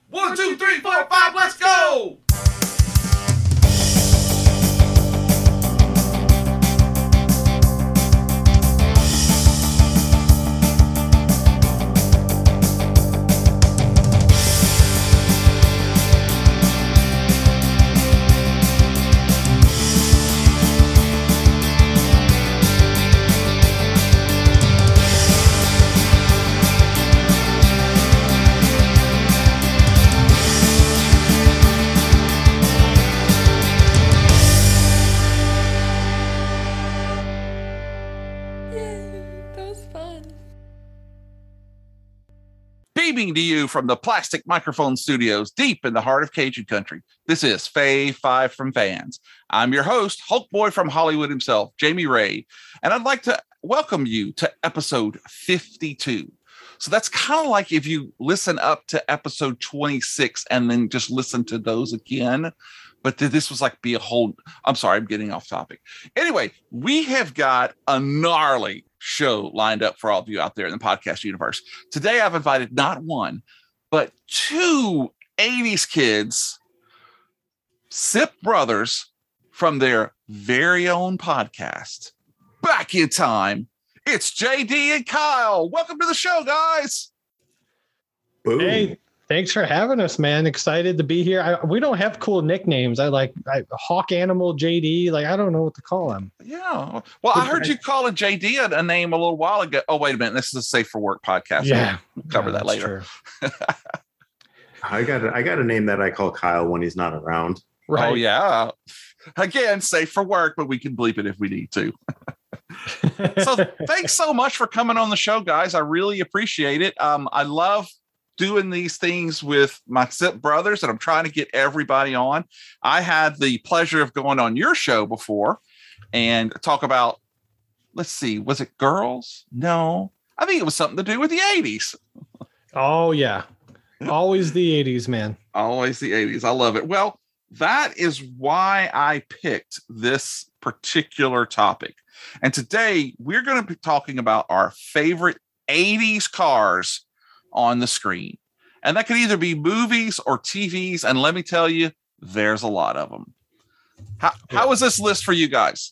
1, 2, 3, 4, 5, let's go! Beaming to you from the Plastic Microphone Studios deep in the heart of Cajun country. This is Fave 5 from Fans. I'm your host, Hulk Boy from Hollywood himself, Jamie Ray, and I'd like to welcome you to episode 52. So that's kind of like if you listen up to episode 26 and then just listen to those again. But this was like be a whole, I'm sorry, I'm getting off topic. Anyway, we have got a gnarly show lined up for all of you out there in the podcast universe. Today, I've invited not one, but two 80s kids, Sip brothers, from their very own podcast, Back in Time. It's JD and Kyle. Welcome to the show, guys. Boom. Hey, thanks for having us, man. Excited to be here. We don't have cool nicknames. I Hawk Animal JD. Like, I don't know what to call him. Yeah. Well, I heard you call a JD a name a little while ago. Oh, wait a minute. This is a Safe for Work podcast. Yeah. We'll cover that later. I got a name that I call Kyle when he's not around. Right. Oh, yeah. Again, safe for work, but we can bleep it if we need to. So thanks so much for coming on the show, guys. I really appreciate it. I love doing these things with my Sip brothers, and I'm trying to get everybody on. I had the pleasure of going on your show before and talk about, let's see, was it girls? No, I think it was something to do with the 80s. Oh, yeah. Always the 80s, man. Always the 80s. I love it. Well, that is why I picked this particular topic. And today we're going to be talking about our favorite 80s cars on the screen. And that could either be movies or TVs. And let me tell you, there's a lot of them. How was this list for you guys?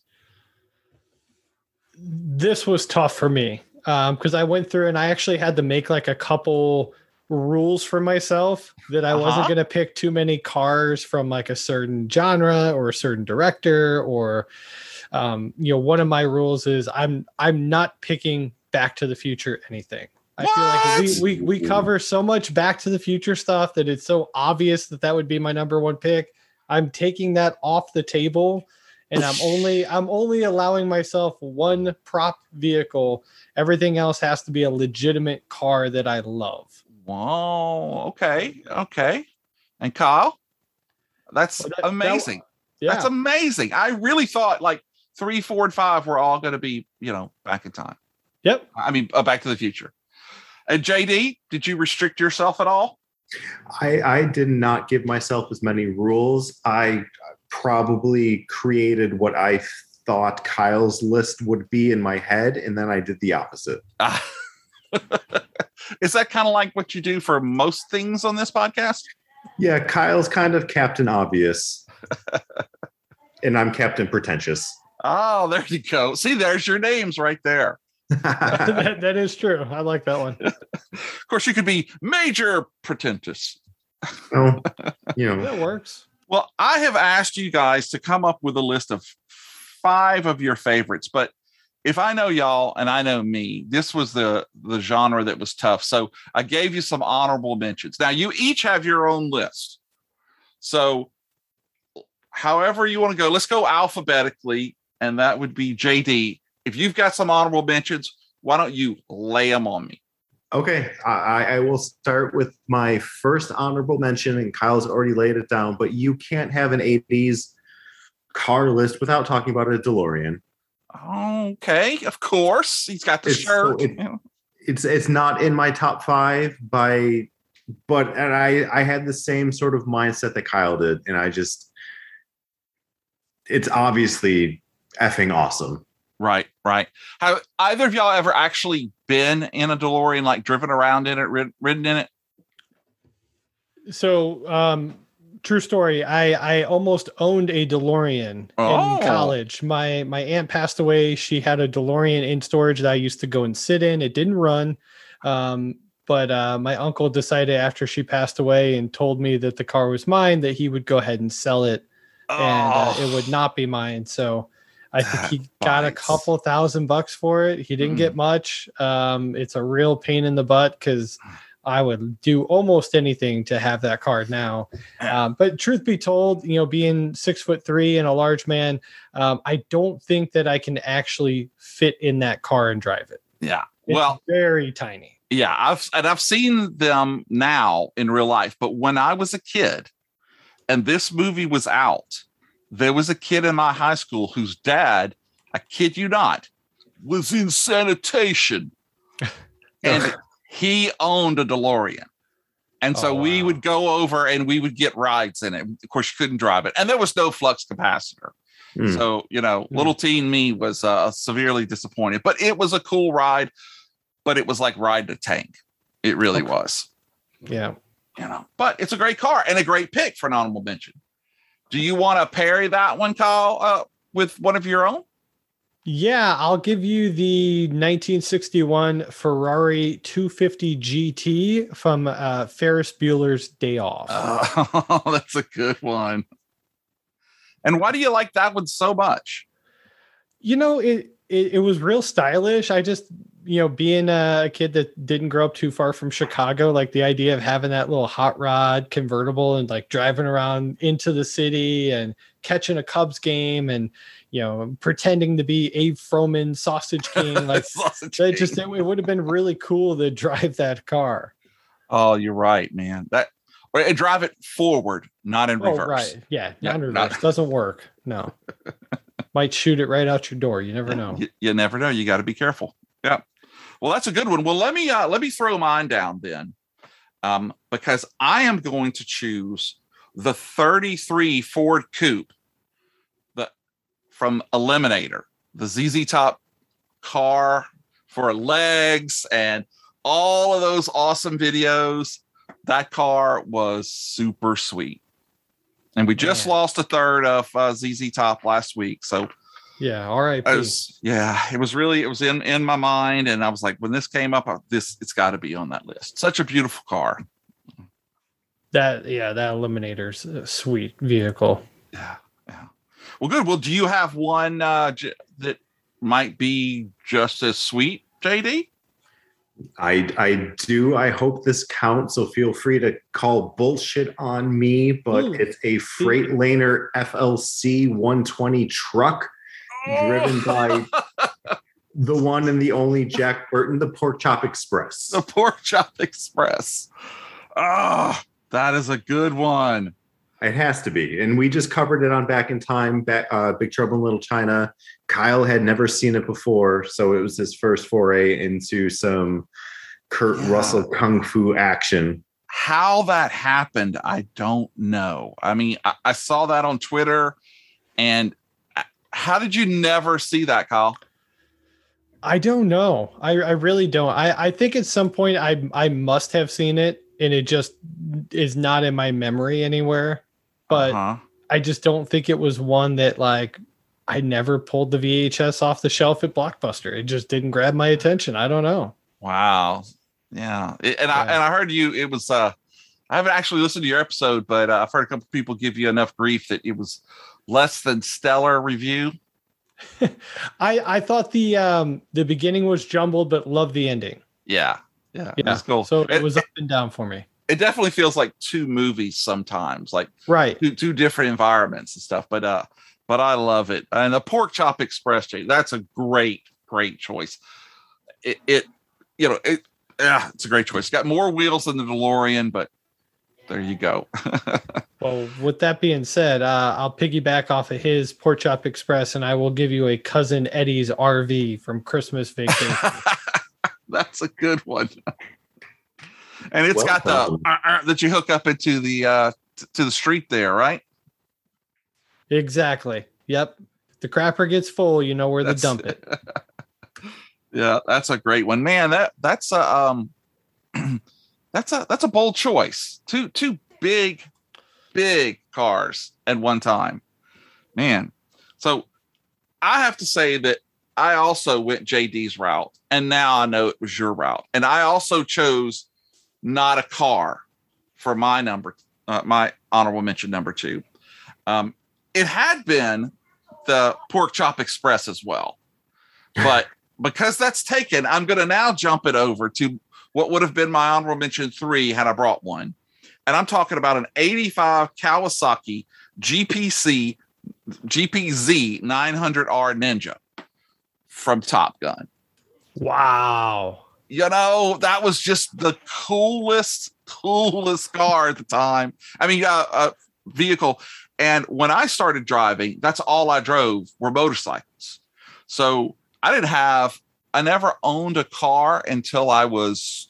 This was tough for me because I went through and I actually had to make like a couple rules for myself that I wasn't going to pick too many cars from like a certain genre or a certain director or, one of my rules is I'm not picking Back to the Future anything. I feel like we cover so much Back to the Future stuff that it's so obvious that would be my number one pick. I'm taking that off the table, and I'm only allowing myself one prop vehicle. Everything else has to be a legitimate car that I love. Wow. Okay. And Kyle, that's amazing. That's amazing. I really thought like 3, 4, and 5 were all going to be, Back in Time. Yep. I mean, Back to the Future. And JD, did you restrict yourself at all? I did not give myself as many rules. I probably created what I thought Kyle's list would be in my head, and then I did the opposite. Is that kind of like what you do for most things on this podcast? Yeah, Kyle's kind of Captain Obvious, and I'm Captain Pretentious. Oh, there you go. See, there's your names right there. that is true. I like that one. Of course, you could be Major Pretentious. Oh, that works. Well, I have asked you guys to come up with a list of 5 of your favorites, but if I know y'all and I know me, this was the genre that was tough. So I gave you some honorable mentions. Now you each have your own list. So however you want to go, let's go alphabetically. And that would be JD. If you've got some honorable mentions, why don't you lay them on me? Okay. I will start with my first honorable mention, and Kyle's already laid it down, but you can't have an 80s car list without talking about a DeLorean. Okay, of course. He's got the shirt. It's not in my top 5 but I had the same sort of mindset that Kyle did, and it's obviously effing awesome. Right. Have either of y'all ever actually been in a DeLorean, like driven around in it, ridden in it? So, true story. I almost owned a DeLorean in college. My aunt passed away. She had a DeLorean in storage that I used to go and sit in. It didn't run. But my uncle decided after she passed away and told me that the car was mine, that he would go ahead and sell it, and it would not be mine. So I think he got a couple $1,000 for it. He didn't get much. It's a real pain in the butt because I would do almost anything to have that car now. But truth be told, being 6'3" and a large man, I don't think that I can actually fit in that car and drive it. Yeah. It's very tiny. Yeah. I've seen them now in real life, but when I was a kid and this movie was out, there was a kid in my high school whose dad, I kid you not, was in sanitation. And he owned a DeLorean. And so we would go over and we would get rides in it. Of course, you couldn't drive it. And there was no flux capacitor. So, little teen me was severely disappointed. But it was a cool ride. But it was like riding a tank. It really was. Yeah. But it's a great car and a great pick for an honorable mention. Do you want to parry that one, Kyle, with one of your own? Yeah, I'll give you the 1961 Ferrari 250 GT from Ferris Bueller's Day Off. Oh, that's a good one. And why do you like that one so much? It was real stylish. I just, being a kid that didn't grow up too far from Chicago, like the idea of having that little hot rod convertible and like driving around into the city and catching a Cubs game and, pretending to be Abe Froman, Sausage King, like it would have been really cool to drive that car. Oh, you're right, man. Or drive it forward, not in reverse. Right. Yeah. Not in reverse. Doesn't work. No. Might shoot it right out your door. You never know. You never know. You got to be careful. Yeah. Well, that's a good one. Well, let me throw mine down then, because I am going to choose the 33 Ford Coupe from Eliminator, the ZZ Top car for legs and all of those awesome videos. That car was super sweet. And we just lost a third of ZZ Top last week. So yeah, all right. It was in my mind. And I was like, when this came up, it's got to be on that list. Such a beautiful car. That Eliminator's a sweet vehicle. Yeah. Well, good. Well, do you have one that might be just as sweet, JD? I do. I hope this counts. So feel free to call bullshit on me, but it's a Freightliner FLC 120 truck driven by the one and the only Jack Burton, the Pork Chop Express. The Pork Chop Express. Oh, that is a good one. It has to be. And we just covered it on Back in Time, Big Trouble in Little China. Kyle had never seen it before, so it was his first foray into some Kurt Russell kung fu action. How that happened, I don't know. I mean, I saw that on Twitter, and how did you never see that, Kyle? I don't know. I really don't. I think at some point I must have seen it, and it just is not in my memory anywhere. But I just don't think it was one that like I never pulled the VHS off the shelf at Blockbuster. It just didn't grab my attention. I don't know. Wow. Yeah. I heard you, it was, I haven't actually listened to your episode, but I've heard a couple people give you enough grief that it was less than stellar review. I thought the beginning was jumbled, but loved the ending. Yeah. That's cool. So it was up and down for me. It definitely feels like two movies sometimes, like right. two different environments and stuff. But I love it. And the Pork Chop Express, that's a great choice. It's a great choice. It's got more wheels than the DeLorean, but there you go. Well, with that being said, I'll piggyback off of his Pork Chop Express, and I will give you a Cousin Eddie's RV from Christmas Vacation. That's a good one. And it's got the that you hook up into the to the street there, right? Exactly. Yep. If the crapper gets full, you know where to dump it. Yeah, that's a great one, man. That's a bold choice. Two big, big cars at one time. Man. So I have to say that I also went JD's route, and now I know it was your route. And I also chose not a car for my my honorable mention number 2. It had been the Pork Chop Express as well, but because that's taken, I'm going to now jump it over to what would have been my honorable mention 3 had I brought one. And I'm talking about an 85 Kawasaki GPZ 900R Ninja from Top Gun. Wow. You know, that was just the coolest car at the time. I mean, vehicle. And when I started driving, that's all I drove were motorcycles. So I never owned a car until I was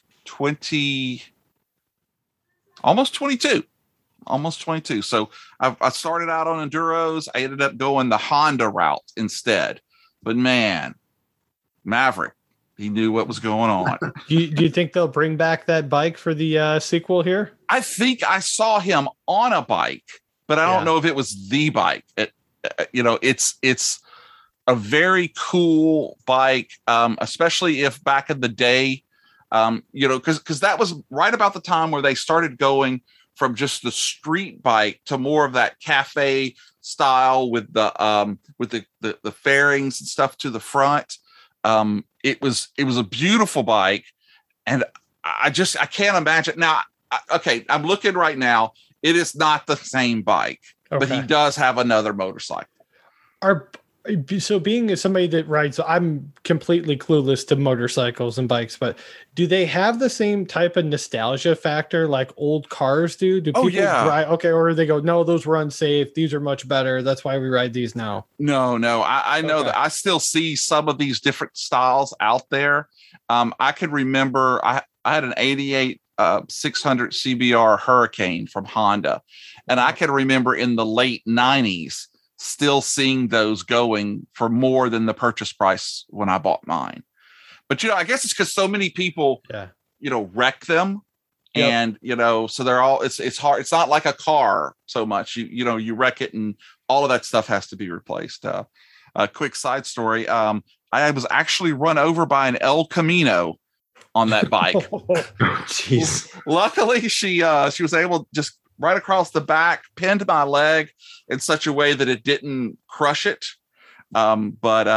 almost 22. So I started out on Enduros. I ended up going the Honda route instead. But man, Maverick, he knew what was going on. Do you think they'll bring back that bike for the sequel here? I think I saw him on a bike, but I don't know if it was the bike. It's a very cool bike, especially if back in the day, because that was right about the time where they started going from just the street bike to more of that cafe style with the fairings and stuff to the front. It was a beautiful bike, and I can't imagine now. I'm looking right now. It is not the same bike, but he does have another motorcycle. So being somebody that rides, I'm completely clueless to motorcycles and bikes, but do they have the same type of nostalgia factor like old cars do? Do people ride? Okay. Or they go, no, those were unsafe. These are much better. That's why we ride these now. No. I know that I still see some of these different styles out there. I can remember I had an 88 600 CBR Hurricane from Honda. And I can remember in the late 90s, still seeing those going for more than the purchase price when I bought mine. But, I guess it's because so many people, wreck them. Yep. And, so they're all, it's hard. It's not like a car so much, you wreck it and all of that stuff has to be replaced. A quick side story. I was actually run over by an El Camino on that bike. Jeez. Luckily she was able to just right across the back, pinned my leg in such a way that it didn't crush it. El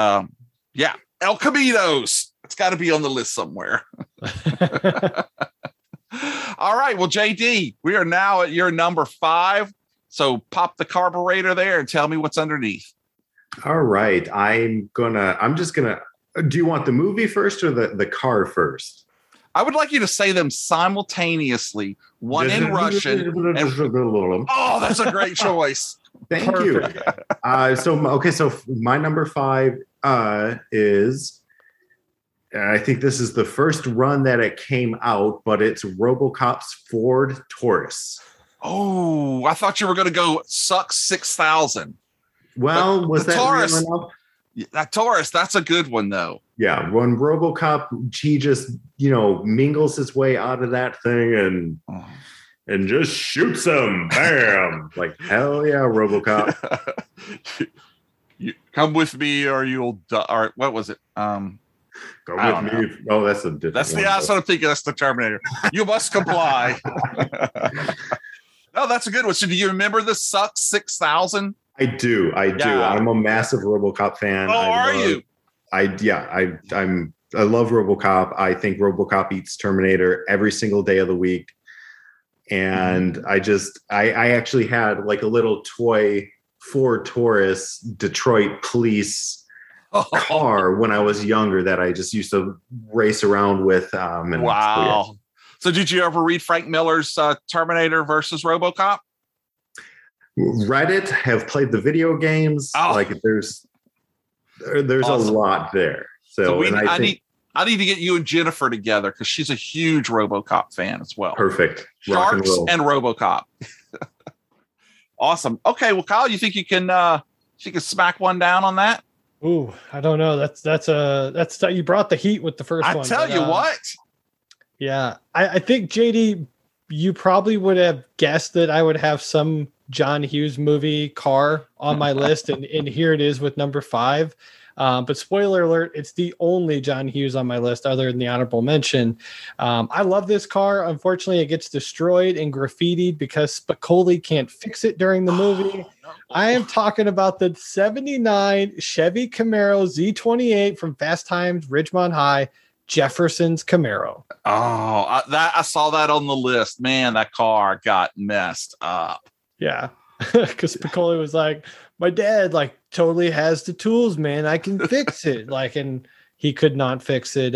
Caminos. It's got to be on the list somewhere. All right. Well, JD, we are now at your number 5. So pop the carburetor there and tell me what's underneath. All right. Do you want the movie first or the car first? I would like you to say them simultaneously, one in Russian. Oh, that's a great choice. Thank you. So my number 5 is, I think this is the first run that it came out, but it's RoboCop's Ford Taurus. Oh, I thought you were going to go Suck 6000. Well, was that Taurus? real enough? That Taurus, that's a good one, though. Yeah, when RoboCop, he just, mingles his way out of that thing and just shoots him. Bam! Like, hell yeah, RoboCop. You come with me or you'll die. Or what was it? Go with me. Oh, that's a different That's one. That's what I'm thinking. That's the Terminator. You must comply. No, that's a good one. So do you remember the Suck 6000? I do. Yeah. I'm a massive RoboCop fan. Oh, are you? I love RoboCop. I think RoboCop eats Terminator every single day of the week. And I actually had like a little toy Ford Taurus Detroit police car when I was younger that I just used to race around with. Wow. So did you ever read Frank Miller's Terminator versus RoboCop? Read it, have played the video games. Oh. Like there's awesome. A lot there. So I need to get you and Jennifer together because she's a huge RoboCop fan as well. Perfect. Sharks and RoboCop. Awesome. Okay, well, Kyle, you think you can smack one down on that? Ooh, I don't know. That's you brought the heat with the first one. I tell you what. Yeah, I think JD you probably would have guessed that I would have some John Hughes movie car on my list, and here it is with number 5. But spoiler alert, it's the only John Hughes on my list other than the honorable mention. I love this car. Unfortunately, it gets destroyed and graffitied because Spicoli can't fix it during the movie. No. I am talking about the 79 Chevy Camaro Z28 from Fast Times Ridgemont High, Jefferson's Camaro. Oh, I saw that on the list. Man, that car got messed up. Yeah, because Spicoli was like, my dad totally has the tools, man. I can fix it. And he could not fix it.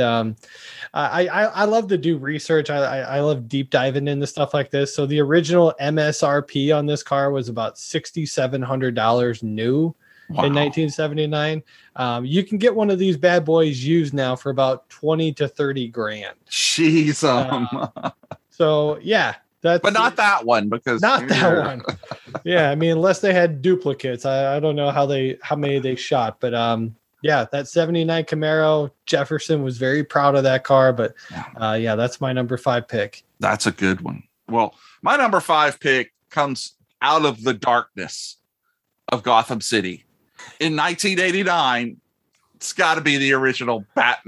I love to do research. I love deep diving into stuff like this. So the original MSRP on this car was about $6,700 new. Wow. In 1979. You can get one of these bad boys used now for about 20 to 30 grand. Jeez. So yeah. But not that one, because not that one. Yeah, I mean, unless they had duplicates, I don't know how many they shot, but yeah, that 79 Camaro, Jefferson was very proud of that car. But yeah, that's my number 5 pick. That's a good one. Well, my number 5 pick comes out of the darkness of Gotham City in 1989. It's got to be the original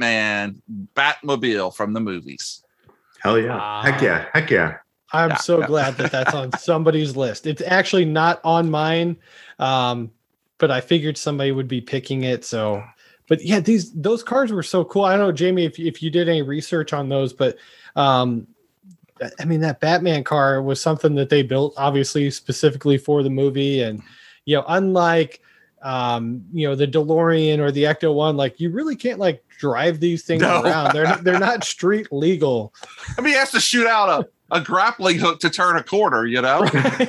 Batmobile from the movies. Hell yeah! Heck yeah! I'm so glad that that's on somebody's list. It's actually not on mine, but I figured somebody would be picking it. So, but yeah, those cars were so cool. I don't know, Jamie, if you did any research on those, but I mean, that Batman car was something that they built obviously specifically for the movie, and unlike the DeLorean or the Ecto One, you really can't drive these things around. They're not street legal. I mean, he has to shoot out a grappling hook to turn a corner, Now,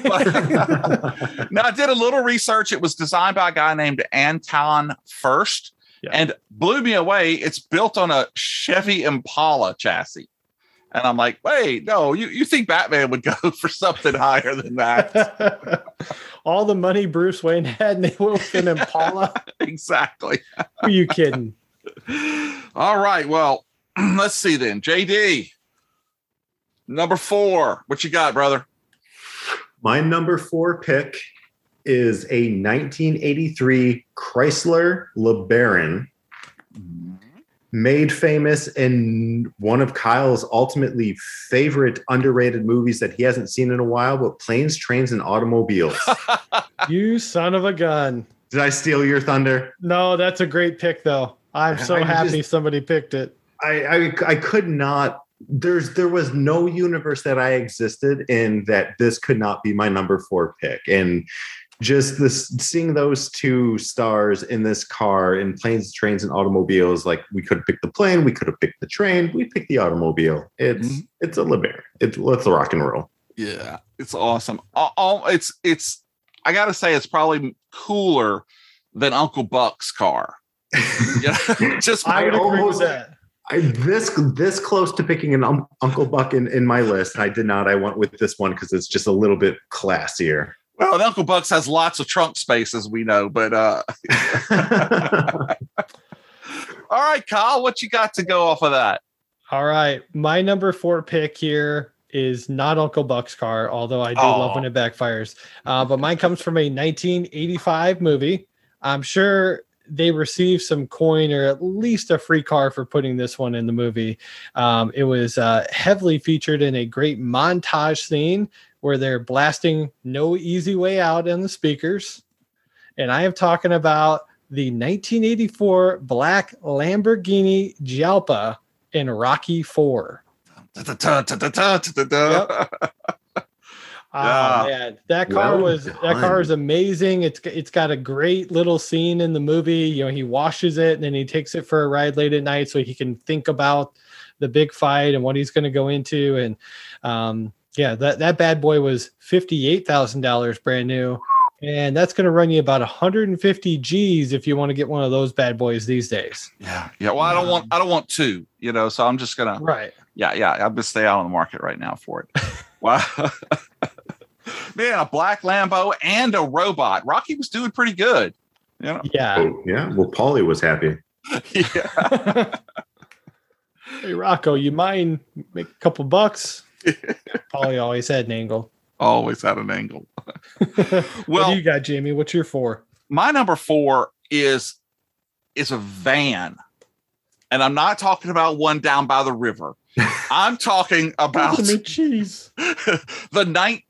I did a little research. It was designed by a guy named Anton Furst, and blew me away. It's built on a Chevy Impala chassis. And I'm like, wait, no, you think Batman would go for something higher than that? All the money Bruce Wayne had, and they went with an Impala. Exactly. Who are you kidding? All right. Well, let's see then. JD, number 4. What you got, brother? My number 4 pick is a 1983 Chrysler LeBaron, made famous in one of Kyle's ultimately favorite underrated movies that he hasn't seen in a while, but Planes, Trains, and Automobiles. You son of a gun. Did I steal your thunder? No, that's a great pick, though. I'm so happy somebody picked it. I could not. There was no universe that I existed in that this could not be my number 4 pick. And just seeing those two stars in this car in Planes, Trains, and Automobiles, we could have picked the plane, we could have picked the train, we picked the automobile. It's a LeBaron. It's rock and roll. Yeah, it's awesome. It's I gotta say, it's probably cooler than Uncle Buck's car. Just I would agree with that. This close to picking an Uncle Buck in my list. I did not. I went with this one because it's just a little bit classier. Well, Uncle Buck's has lots of trunk space, as we know, but all right, Kyle, what you got to go off of that? All right. My number 4 pick here is not Uncle Buck's car, although I do love when it backfires. But mine comes from a 1985 movie. I'm sure they received some coin or at least a free car for putting this one in the movie. It was heavily featured in a great montage scene where they're blasting No Easy Way Out in the speakers. And I am talking about the 1984 black Lamborghini Jalpa in Rocky IV. Yep. Man, that car is amazing. It's got a great little scene in the movie. He washes it and then he takes it for a ride late at night so he can think about the big fight and what he's going to go into. And that bad boy was $58,000 brand new, and that's going to run you about 150 G's if you want to get one of those bad boys these days. Yeah. Well, I don't want two. So I'm just gonna Yeah. I'm gonna stay out on the market right now for it. Wow. Man, a black Lambo and a robot. Rocky was doing pretty good. Yeah. Oh, yeah. Well, Paulie was happy. Yeah. Hey, Rocco, you mind make a couple bucks? Paulie always had an angle. Always had an angle. What do you got, Jamie? What's your 4? My number 4 is a van. And I'm not talking about one down by the river. I'm talking about cheese. The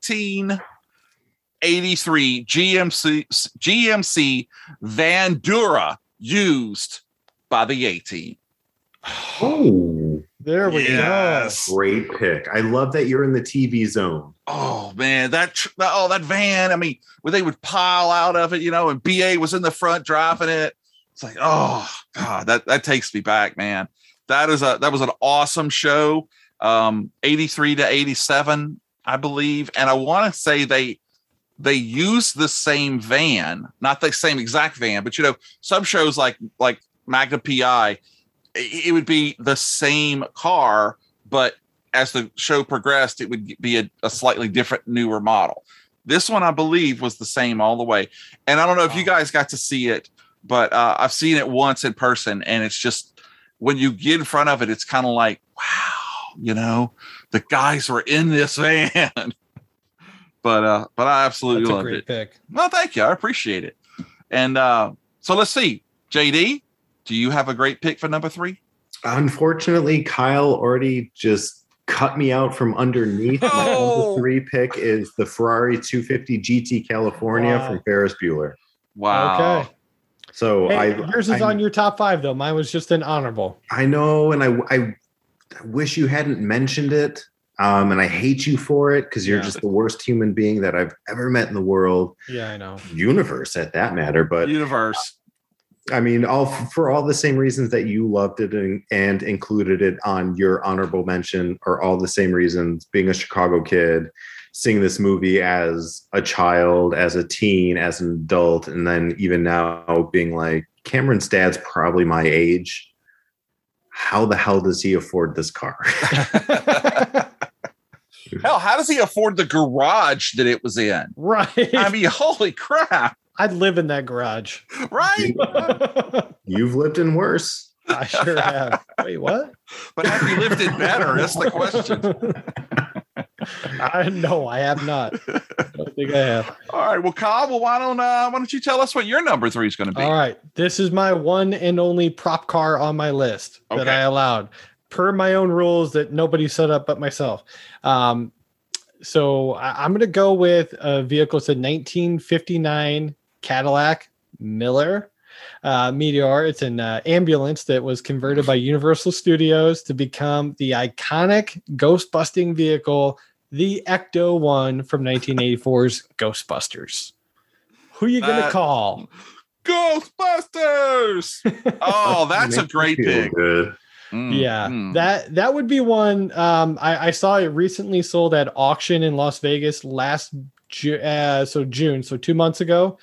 1983 GMC Vandura used by the A-Team. Oh, there we go. Great pick. I love that you're in the TV zone. Oh man, that van. I mean, where they would pile out of it, and BA was in the front driving it. It's like, oh God, that takes me back, man. That was an awesome show. 83 to 87, I believe, and I want to say they used the same van, not the same exact van, but some shows like Magna PI, it would be the same car, but as the show progressed, it would be a slightly different, newer model. This one, I believe, was the same all the way. And I don't know if you guys got to see it, but I've seen it once in person, and it's just, when you get in front of it, it's kind of like, wow, the guys were in this van. But I absolutely loved it. That's a great pick. Well, thank you. I appreciate it. And so let's see. JD, do you have a great pick for number 3? Unfortunately, Kyle already just cut me out from underneath. My number 3 pick is the Ferrari 250 GT California from Ferris Bueller. Wow. Okay. So yours is on your top 5, though. Mine was just an honorable. I know, and I wish you hadn't mentioned it. And I hate you for it because you're just the worst human being that I've ever met in the world. Yeah, I know. Universe, at that matter. But universe. I mean, for all the same reasons that you loved it and included it on your honorable mention, are all the same reasons. Being a Chicago kid, seeing this movie as a child, as a teen, as an adult, and then even now being like, Cameron's dad's probably my age. How the hell does he afford this car? Hell, how does he afford the garage that it was in? Right. I mean, holy crap. I'd live in that garage. Right. You've lived in worse. I sure have. Wait, what? But have you lived in better? That's the question. I have not. I don't think I have. All right. Well, Kyle, why don't you tell us what your number 3 is going to be? All right. This is my one and only prop car on my list that I allowed, per my own rules that nobody set up but myself. So I'm going to go with a vehicle. It's a 1959 Cadillac Miller Meteor. It's an ambulance that was converted by Universal Studios to become the iconic ghost-busting vehicle, the Ecto-1 from 1984's Ghostbusters. Who are you going to call? Ghostbusters! Oh, that's a great pick. Good. That would be one. I saw it recently sold at auction in Las Vegas June, so 2 months ago,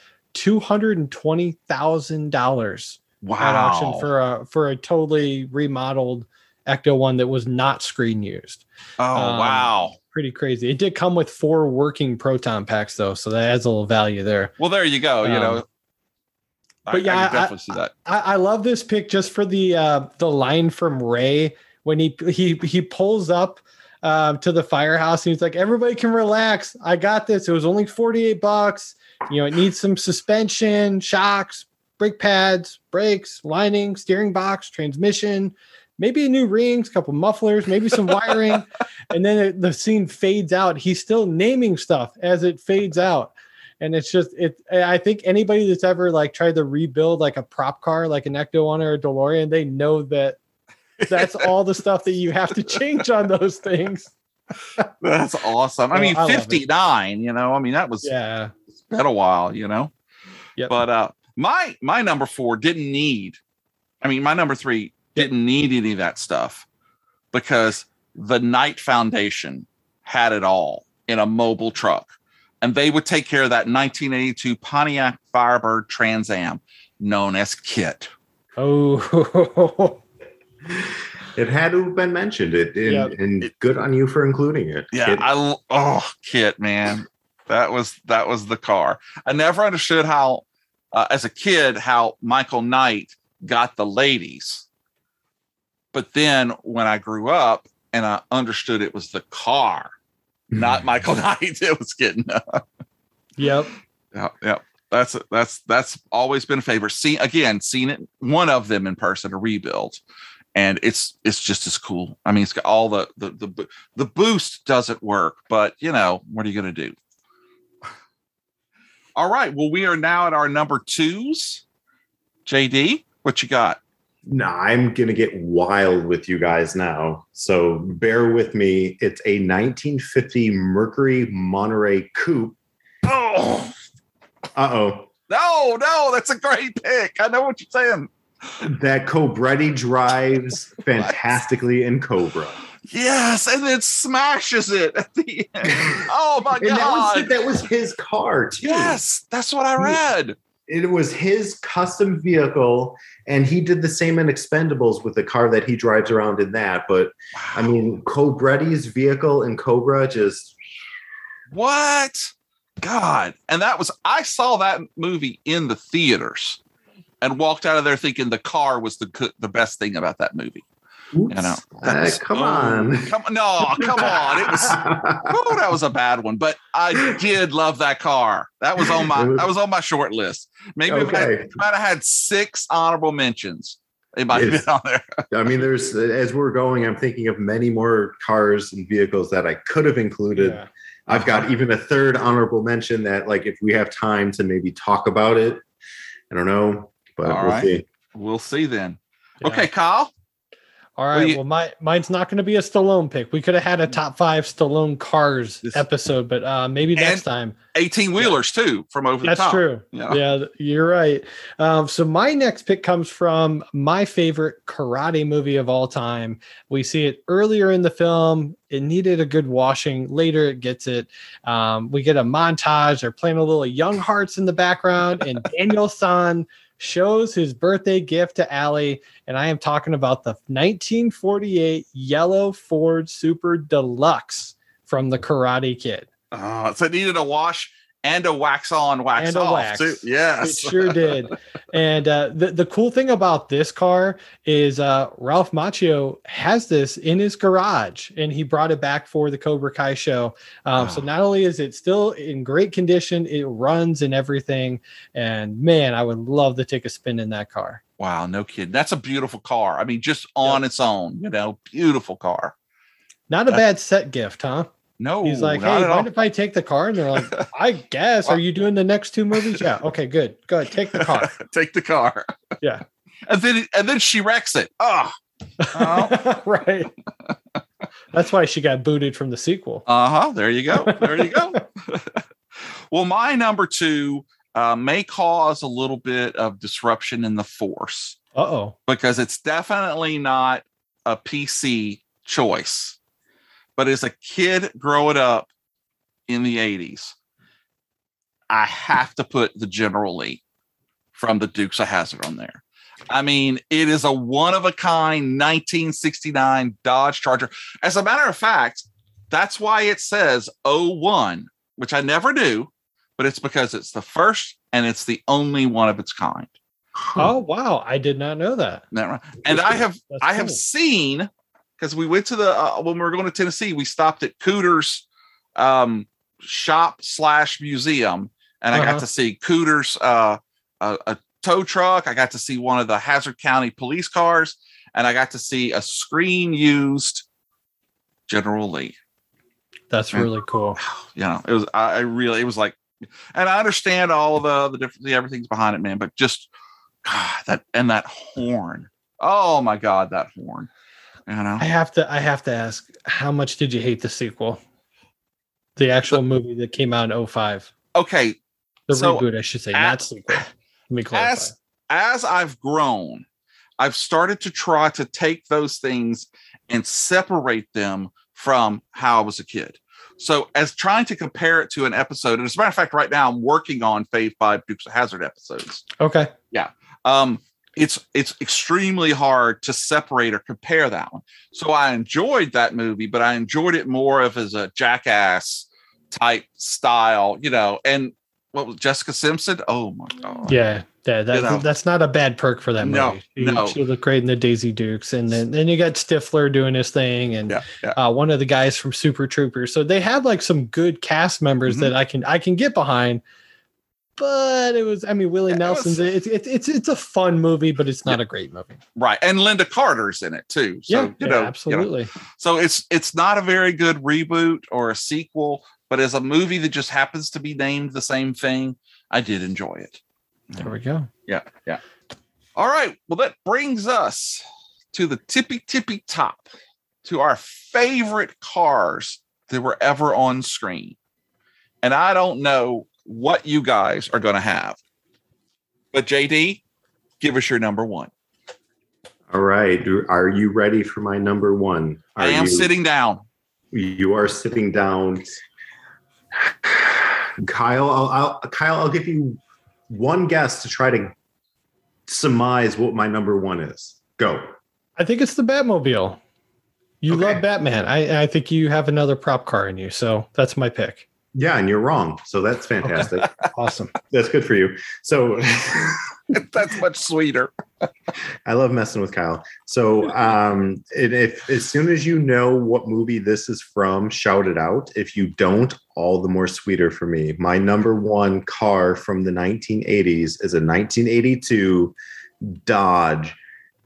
$220,000 at auction for a totally remodeled Ecto-1 that was not screen used. Oh, wow. Pretty crazy. It did come with 4 working proton packs though, so that adds a little value there. Well, there you go. But I definitely see that. I love this pick just for the line from Ray when he pulls up to the firehouse and he's like, "Everybody can relax. I got this. It was only $48. It needs some suspension, shocks, brake pads, brakes, lining, steering box, transmission, maybe a new rings, couple mufflers, maybe some wiring." And then the scene fades out. He's still naming stuff as it fades out. And it's just, I think anybody that's ever tried to rebuild a prop car, like an Ecto-1 or a DeLorean, they know that that's all the stuff that you have to change on those things. That's awesome. I mean, 59, that was it's been a while, Yep. But my number 4 didn't need, my number 3 didn't need any of that stuff because the Knight Foundation had it all in a mobile truck. And they would take care of that 1982 Pontiac Firebird Trans Am known as KITT. Oh, it had to have been mentioned. And good on you for including it. Yeah, KITT, man, that was the car. I never understood how, as a kid, how Michael Knight got the ladies. But then when I grew up and I understood it was the car, not Michael Knight. It was getting. Yep. Yeah. That's always been a favorite. Seen it, one of them in person, a rebuild, and it's just as cool. I mean, it's got all the boost doesn't work, but what are you going to do? All right. Well, we are now at our number 2s. JD, what you got? No, I'm going to get wild with you guys now. So bear with me. It's a 1950 Mercury Monterey Coupe. Oh. Uh-oh. No, that's a great pick. I know what you're saying. That Cobretti drives fantastically in Cobra. Yes, and then smashes it at the end. Oh my God. That was his car too. Yes, that's what I read. It was his custom vehicle, and he did the same in Expendables with the car that he drives around in that. But wow. I mean, Cobretti's vehicle in Cobra just what? God. And I saw that movie in the theaters and walked out of there thinking the car was the best thing about that movie. Oops. Come on. No, come on. It was that was a bad one, but I did love that car. That was on my short list. Maybe if I might have had 6 honorable mentions. It might have been on there. I mean, as we're going, I'm thinking of many more cars and vehicles that I could have included. Yeah. I've got even a 3rd honorable mention that, like, if we have time to maybe talk about it, I don't know, but we'll see. We'll see then. Yeah. Okay, Kyle. All right. Well, mine's not going to be a Stallone pick. We could have had a top 5 Stallone cars episode, but maybe next time. 18-wheelers too from over the top. That's true. Yeah, you're right. So my next pick comes from my favorite karate movie of all time. We see it earlier in the film. It needed a good washing. Later, it gets it. We get a montage. They're playing a little Young Hearts in the background, and Daniel-san shows his birthday gift to Allie, and I am talking about the 1948 yellow Ford Super Deluxe from the Karate Kid. So it needed a wash and a wax on, wax and off. A wax. Too. Yes, it sure did. And the cool thing about this car is Ralph Macchio has this in his garage, and he brought it back for the Cobra Kai show. So not only is it still in great condition, it runs and everything. And man, I would love to take a spin in that car. Wow, no kidding. That's a beautiful car. I mean, just on its own, beautiful car. Not a bad set gift, huh? No, he's like, hey, mind if I take the car? And they're like, I guess. Are you doing the next 2 movies? Yeah. Okay, good. Go ahead. Take the car. Take the car. Yeah. And then she wrecks it. Oh. Right. That's why she got booted from the sequel. There you go. Well, my number 2 may cause a little bit of disruption in the force. Because it's definitely not a PC choice. But as a kid growing up in the 80s, I have to put the General Lee from the Dukes of Hazzard on there. I mean, it is a one-of-a-kind 1969 Dodge Charger. As a matter of fact, that's why it says 01, which I never do, but it's because it's the first and it's the only one of its kind. Oh, wow. I did not know that. And I have seen... Because we went to when we were going to Tennessee, we stopped at Cooter's shop/museum, and I got to see Cooter's a tow truck. I got to see one of the Hazard County police cars, and I got to see a screen-used General Lee. That's really cool. It was. It was like, and I understand all of the different everything's behind it, man. But just that horn. Oh my God, that horn. I have to ask, how much did you hate the sequel? The actual movie that came out in 2005. Okay. The reboot, I should say, not sequel. Let me clarify. As I've grown, I've started to try to take those things and separate them from how I was a kid. So as trying to compare it to an episode, and as a matter of fact, right now I'm working on Fave 5 Dukes of Hazzard episodes. Okay. Yeah. It's extremely hard to separate or compare that one. So I enjoyed that movie, but I enjoyed it more of as a Jackass type style, and what was Jessica Simpson? Oh my god. Yeah. That's not a bad perk for that movie. No. She looked great in the Daisy Dukes, and then you got Stifler doing his thing, and one of the guys from Super Troopers. So they had like some good cast members that I can get behind. But it was, Willie Nelson's. It's a fun movie, but it's not a great movie. Right, and Linda Carter's in it too. So absolutely. So it's not a very good reboot or a sequel, but as a movie that just happens to be named the same thing, I did enjoy it. There we go. Yeah. All right. Well, that brings us to the tippy top, to our favorite cars that were ever on screen. And I don't know what you guys are going to have, but JD, give us your number one. All right. Are you ready for my number one? I am sitting down. You are sitting down. Kyle, I'll give you one guess to try to surmise what my number one is. Go. I think it's the Batmobile. You love Batman. I think you have another prop car in you, so that's my pick. Yeah, and you're wrong. So that's fantastic. Okay. Awesome. That's good for you. So that's much sweeter. I love messing with Kyle. So if as soon as you know what movie this is from, shout it out. If you don't, all the more sweeter for me. My number one car from the 1980s is a 1982 Dodge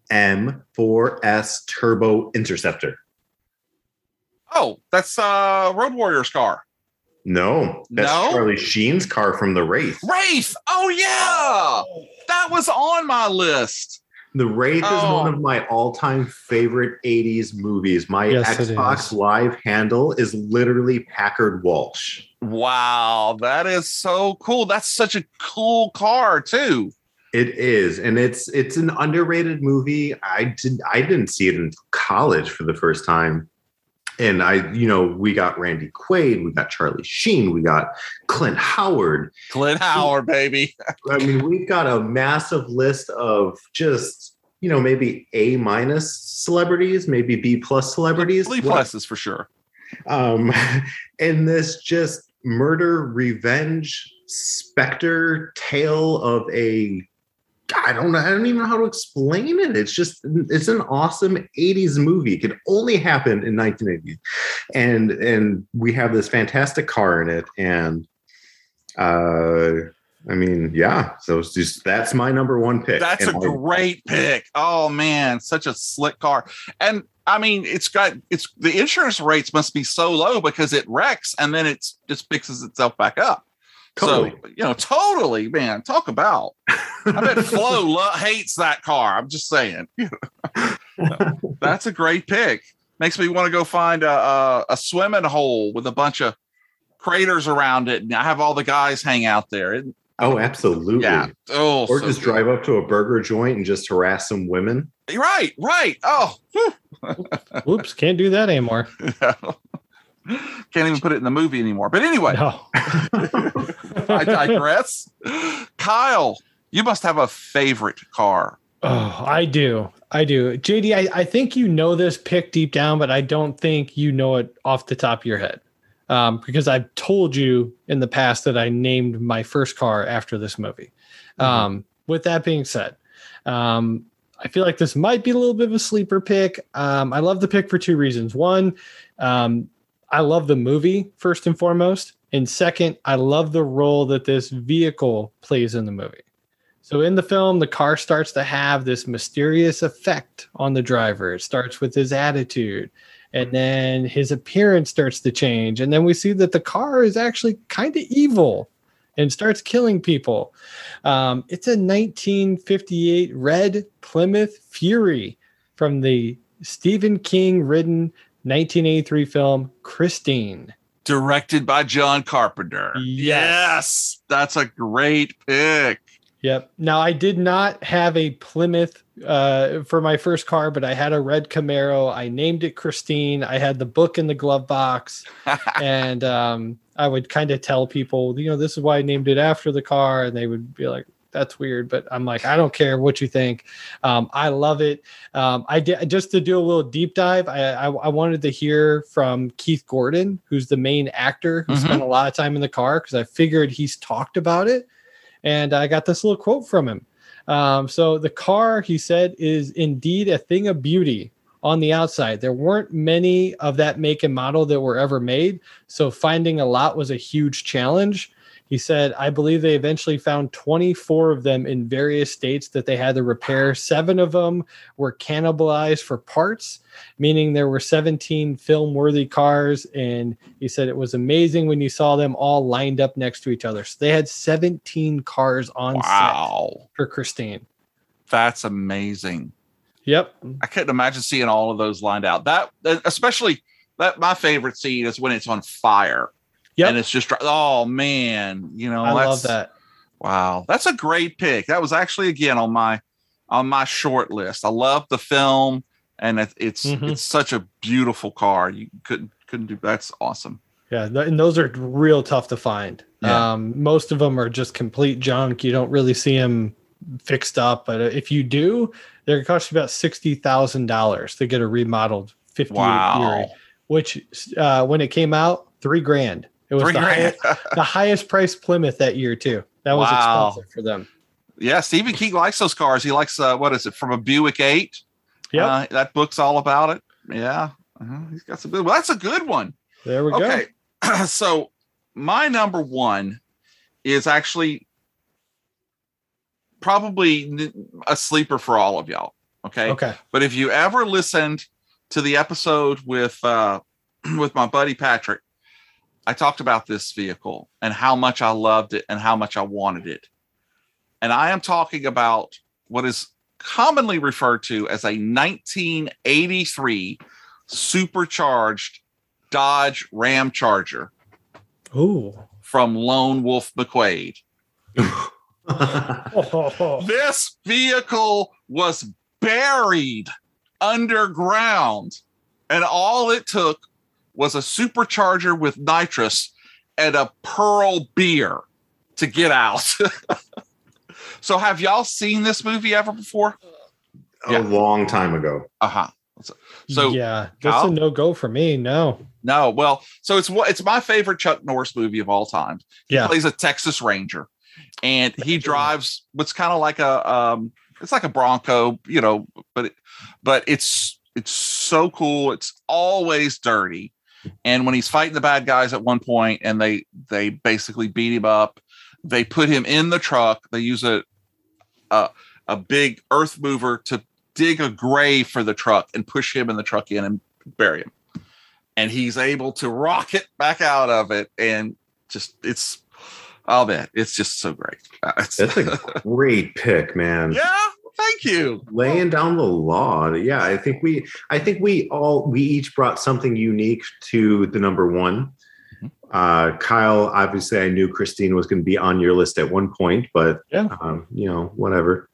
M4S Turbo Interceptor. Oh, that's Road Warrior's car. No, that's Charlie Sheen's car from The Wraith. Wraith! Oh, yeah! That was on my list. The Wraith is one of my all-time favorite 80s movies. My Xbox Live handle is literally Packard Walsh. Wow, that is so cool. That's such a cool car, too. It is, and it's an underrated movie. I didn't see it in college for the first time. And we got Randy Quaid, we got Charlie Sheen, we got Clint Howard. Baby. We've got a massive list of just, maybe A- celebrities, maybe B+ celebrities. B+ is for sure. And this just murder, revenge, specter tale of I don't even know how to explain it. It's an awesome 80s movie. It could only happen in 1980. And we have this fantastic car in it. And so it's just, that's my number one pick. That's a great pick. Oh man, such a slick car. And the insurance rates must be so low because it wrecks and then it just fixes itself back up. Totally. So, totally, man. Talk about. I bet Flo hates that car. I'm just saying. That's a great pick. Makes me want to go find a swimming hole with a bunch of craters around it, and I have all the guys hang out there. Absolutely. Yeah. Oh, or just drive up to a burger joint and just harass some women. Right. Oh. Whoops! Can't do that anymore. Can't even put it in the movie anymore. But anyway, no. I digress. Kyle, you must have a favorite car. Oh, I do. JD, I think you know this pick deep down, but I don't think you know it off the top of your head. Because I've told you in the past that I named my first car after this movie. With that being said, I feel like this might be a little bit of a sleeper pick. I love the pick for two reasons. One, I love the movie first and foremost. And second, I love the role that this vehicle plays in the movie. So in the film, the car starts to have this mysterious effect on the driver. It starts with his attitude, and then his appearance starts to change. And then we see that the car is actually kind of evil and starts killing people. It's a 1958 red Plymouth Fury from the Stephen King written 1983 film Christine. Directed by John Carpenter. Yes, that's a great pick. Yep. Now, I did not have a Plymouth for my first car, but I had a red Camaro. I named it Christine. I had the book in the glove box. And I would kind of tell people, this is why I named it after the car. And they would be like, that's weird, but I'm like, I don't care what you think. I love it. I did, just to do a little deep dive. I wanted to hear from Keith Gordon, who's the main actor who spent a lot of time in the car, because I figured he's talked about it. And I got this little quote from him. So the car, he said, is indeed a thing of beauty on the outside. There weren't many of that make and model that were ever made, so finding a lot was a huge challenge. He said, I believe they eventually found 24 of them in various states that they had to repair. 7 of them were cannibalized for parts, meaning there were 17 film-worthy cars. And he said it was amazing when you saw them all lined up next to each other. So they had 17 cars on set for Christine. That's amazing. Yep. I couldn't imagine seeing all of those lined out. That, especially, that my favorite scene is when it's on fire. Yep. And it's just, oh man, you know, I love that. Wow. That's a great pick. That was actually, again, on my short list. I love the film, and it's such a beautiful car. You couldn't do, that's awesome. Yeah. And those are real tough to find. Yeah. Most of them are just complete junk. You don't really see them fixed up, but if you do, they're cost you about $60,000 to get a remodeled 58 Fury, which when it came out, $3,000. It was the highest priced Plymouth that year too. That was expensive for them. Yeah, Stephen King likes those cars. He likes what is it, from a Buick 8? Yeah, that book's all about it. Yeah, he's got some good. Well, that's a good one. There we go. So my number one is actually probably a sleeper for all of y'all. Okay. But if you ever listened to the episode with my buddy Patrick, I talked about this vehicle and how much I loved it and how much I wanted it. And I am talking about what is commonly referred to as a 1983 supercharged Dodge Ram Charger. Ooh. From Lone Wolf McQuade. This vehicle was buried underground, and all it took was a supercharger with nitrous and a Pearl beer to get out. So have y'all seen this movie ever before? A long time ago. So yeah, that's a no-go for me. No. Well, so it's my favorite Chuck Norris movie of all time. He plays a Texas Ranger, and he drives what's kind of like it's like a Bronco, you know, but it's so cool. It's always dirty. And when he's fighting the bad guys at one point and they basically beat him up, they put him in the truck. They use a big earth mover to dig a grave for the truck and push him in the truck in and bury him. And he's able to rocket back out of it. And just, it's just so great. That's a great pick, man. Yeah. Thank you. Laying down the law. Yeah, I think we each brought something unique to the number one. Kyle, obviously, I knew Christine was going to be on your list at one point, but whatever.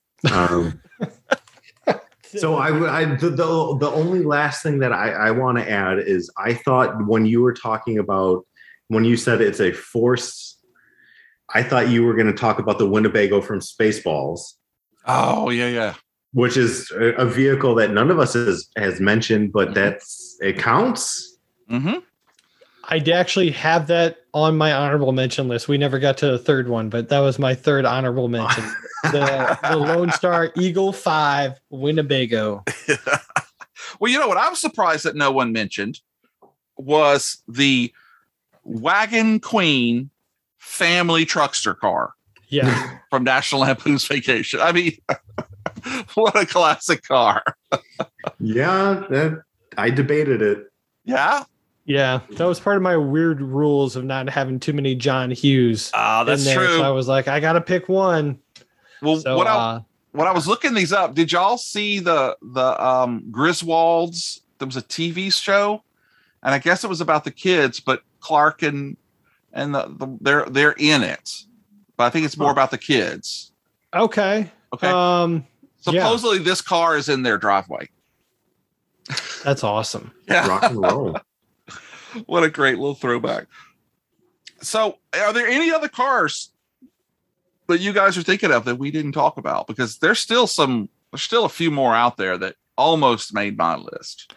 So the only last thing that I want to add is I thought when you were talking about when you said it's a force, I thought you were going to talk about the Winnebago from Spaceballs. Oh, yeah. Which is a vehicle that none of us has mentioned, but it counts. Mm-hmm. I actually have that on my honorable mention list. We never got to the third one, but that was my third honorable mention. the Lone Star Eagle 5 Winnebago. Well, you know what I'm surprised that no one mentioned was the Wagon Queen family truckster car. Yeah. From National Lampoon's Vacation. I mean, what a classic car. Yeah, I debated it. Yeah? Yeah, that was part of my weird rules of not having too many John Hughes. That's in there, true. So I was like, I got to pick one. Well, when I was looking these up, did y'all see the Griswolds? There was a TV show, and I guess it was about the kids, but Clark and they're in it. But I think it's more about the kids. Okay. Supposedly this car is in their driveway. That's awesome. Yeah. Rock and roll. What a great little throwback. So are there any other cars that you guys are thinking of that we didn't talk about? Because there's still a few more out there that almost made my list.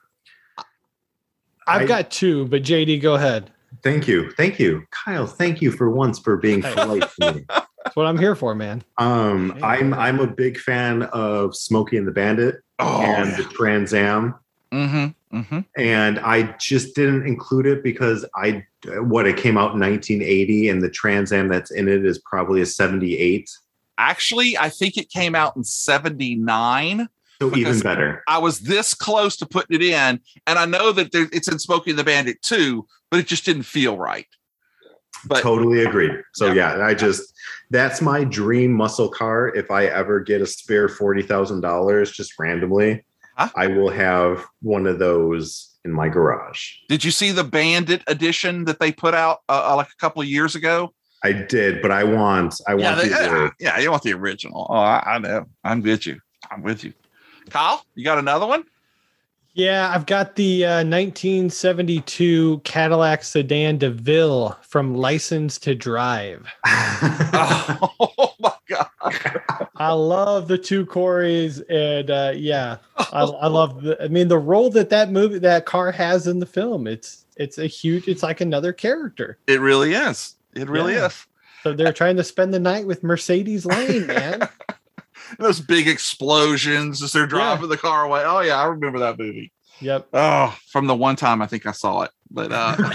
I've got two, but JD, go ahead. Thank you. Kyle, thank you for once for being polite to me. That's what I'm here for, man. I'm a big fan of Smokey and the Bandit and the Trans Am. And I just didn't include it because it came out in 1980 and the Trans Am that's in it is probably a 78. Actually, I think it came out in 79. So even better. I was this close to putting it in, and I know that it's in Smokey and the Bandit too, but it just didn't feel right. But totally agreed. So that's my dream muscle car. If I ever get a spare $40,000 just randomly, I will have one of those in my garage. Did you see the Bandit edition that they put out like a couple of years ago? I did, but I want you want the original. Oh, I know. I'm with you. Kyle, you got another one? Yeah, I've got the 1972 Cadillac sedan DeVille from License to Drive. Oh my God. I love the two Corys, and I love the role that car has in the film. It's like another character. It really is. It really is. So they're trying to spend the night with Mercedes Lane, man. Those big explosions as they're driving the car away. Oh yeah, I remember that movie. Yep. Oh, from the one time I think I saw it. But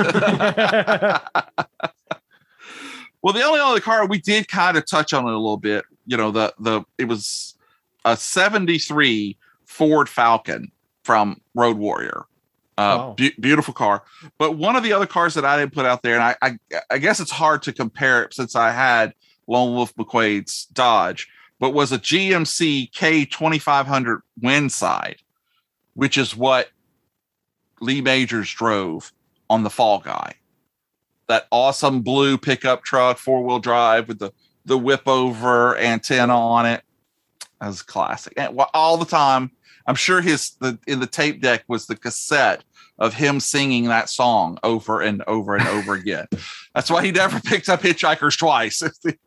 well, the only other car we did kind of touch on it a little bit. You know, it was a 73 Ford Falcon from Road Warrior. Beautiful car. But one of the other cars that I didn't put out there, and I guess it's hard to compare it since I had Lone Wolf McQuaid's Dodge, but was a GMC K2500 Windside, which is what Lee Majors drove on the Fall Guy. That awesome blue pickup truck, 4-wheel drive with the whip over antenna on it. That was classic. And all the time, I'm sure in the tape deck was the cassette of him singing that song over and over and over again. That's why he never picked up Hitchhikers twice.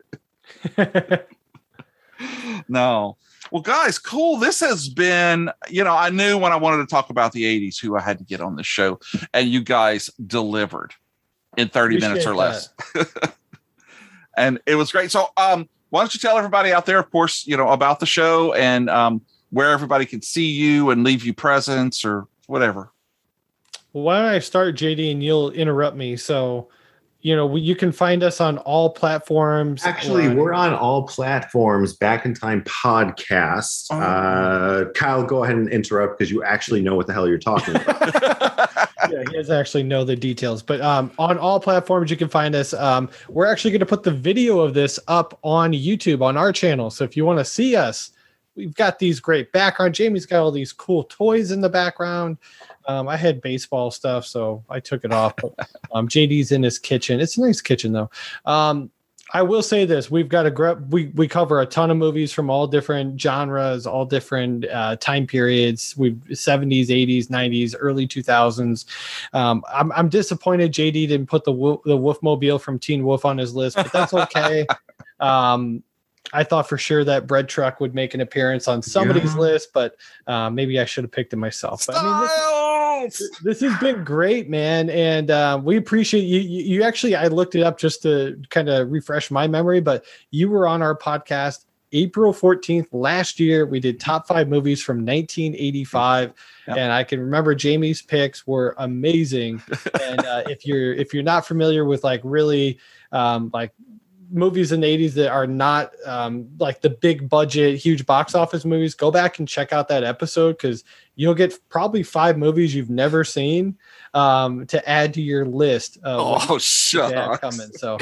No. Well, guys, cool. This has been, I knew when I wanted to talk about the 80s who I had to get on the show, and you guys delivered in 30 minutes or less. And it was great. So why don't you tell everybody out there, of course, about the show and where everybody can see you and leave you presents or whatever. Well, why don't I start, JD, and you'll interrupt me. So, you can find us on all platforms. Actually, we're on all platforms. Back in Time podcast. Kyle, go ahead and interrupt because you actually know what the hell you're talking about. Yeah, he doesn't actually know the details. But on all platforms, you can find us. We're actually going to put the video of this up on YouTube on our channel. So if you want to see us, we've got these great background. Jamie's got all these cool toys in the background. I had baseball stuff, so I took it off. But, JD's in his kitchen. It's a nice kitchen, though. I will say this: we've got we cover a ton of movies from all different genres, all different time periods. We've 70s, 80s, 90s, early 2000s. I'm disappointed JD didn't put the Wolfmobile from Teen Wolf on his list, but that's okay. I thought for sure that bread truck would make an appearance on somebody's list, but maybe I should have picked it myself. But, this has been great, man. And we appreciate you. You actually, I looked it up just to kind of refresh my memory, but you were on our podcast April 14th last year. We did top 5 movies from 1985. Yep. And I can remember Jamie's picks were amazing. And if you're not familiar with really movies in the 80s that are not like the big budget, huge box office movies, go back and check out that episode because you'll get probably 5 movies you've never seen to add to your list. Shut coming. So,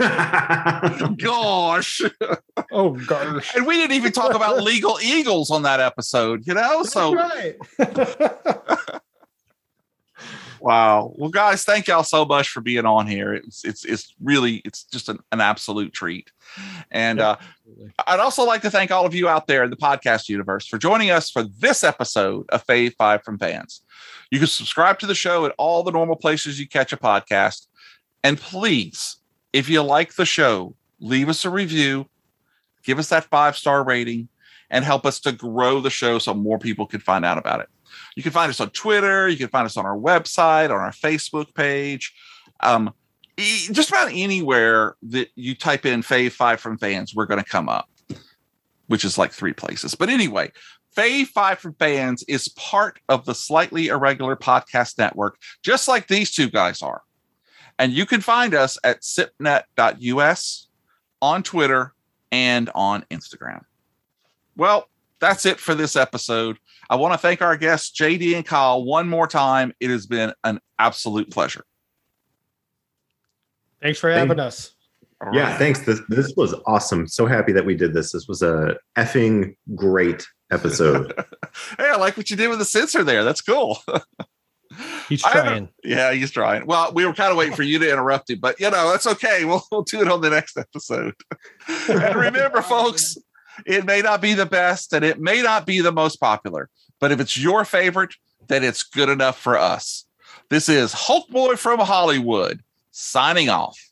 gosh. Oh, gosh. And we didn't even talk about Legal Eagles on that episode, That's so right. Wow. Well, guys, thank y'all so much for being on here. It's really just an absolute treat. And I'd also like to thank all of you out there in the podcast universe for joining us for this episode of Fave 5 from Fans. You can subscribe to the show at all the normal places you catch a podcast. And please, if you like the show, leave us a review give us that 5-star rating, and help us to grow the show so more people can find out about it. You can find us on Twitter. You can find us on our website, on our Facebook page. Just about anywhere that you type in Fave 5 from Fans, we're going to come up, which is like 3 places. But anyway, Fave 5 from Fans is part of the Slightly Irregular Podcast Network, just like these two guys are. And you can find us at sipnet.us, on Twitter, and on Instagram. Well, that's it for this episode. I want to thank our guests, JD and Kyle, one more time. It has been an absolute pleasure. Thanks for having us. Yeah, thanks. This was awesome. So happy that we did this. This was a effing great episode. Hey, I like what you did with the censor there. That's cool. He's trying. Yeah, he's trying. Well, we were kind of waiting for you to interrupt him, but that's okay. We'll do it on the next episode. And remember, folks, it may not be the best and it may not be the most popular, but if it's your favorite, then it's good enough for us. This is Hulk Boy from Hollywood signing off.